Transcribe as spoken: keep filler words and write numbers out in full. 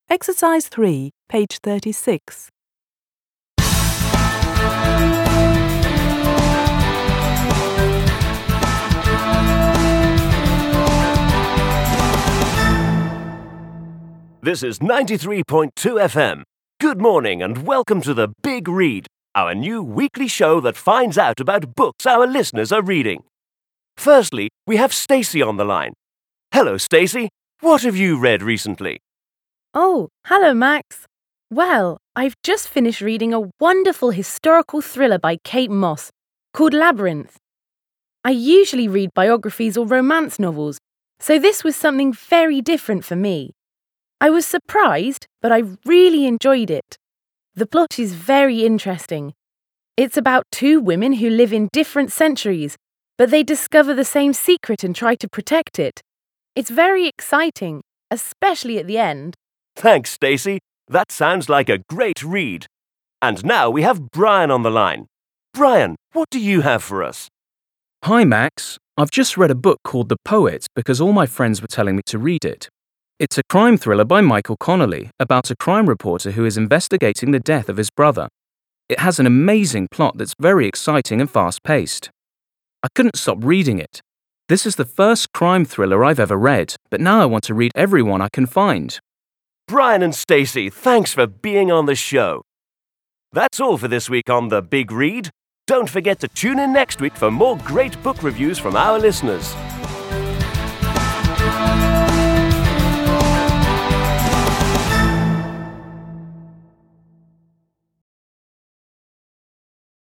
Exercise three, page thirty-six. This is ninety-three point two F M. Good morning and welcome to The Big Read, our new weekly show that finds out about books our listeners are reading. Firstly, we have Stacey on the line. Hello, Stacey. What have you read recently? Oh, hello, Max. Well, I've just finished reading a wonderful historical thriller by Kate Moss called Labyrinth. I usually read biographies or romance novels, so this was something very different for me. I was surprised, but I really enjoyed it. The plot is very interesting. It's about two women who live in different centuries, but they discover the same secret and try to protect it. It's very exciting, especially at the end. Thanks, Stacey. That sounds like a great read. And now we have Brian on the line. Brian, what do you have for us? Hi, Max. I've just read a book called The Poet because all my friends were telling me to read it. It's a crime thriller by Michael Connolly about a crime reporter who is investigating the death of his brother. It has an amazing plot that's very exciting and fast-paced. I couldn't stop reading it. This is the first crime thriller I've ever read, but now I want to read every one I can find. Brian and Stacey, thanks for being on the show. That's all for this week on The Big Read. Don't forget to tune in next week for more great book reviews from our listeners.